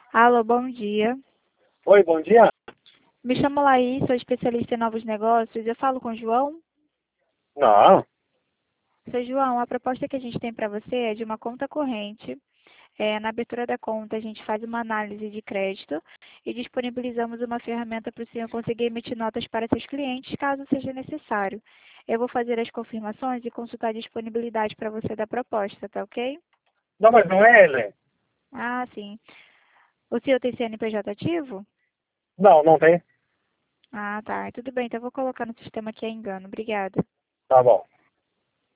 Alô, bom dia. Oi, bom dia. Me chamo Laís, sou especialista em novos negócios. Eu falo com o João. Não, Seu João, a proposta que a gente tem para você é de uma conta corrente. Na abertura da conta, a gente faz uma análise de crédito e disponibilizamos uma ferramenta para o senhor conseguir emitir notas para seus clientes, caso seja necessário. Eu vou fazer as confirmações e consultar a disponibilidade para você da proposta, tá ok? não, mas não é ele. Ah, sim. O senhor tem CNPJ ativo? Não, não tem. Ah, tá. Tudo bem, então eu vou colocar no sistema que é engano. Obrigada. Tá bom.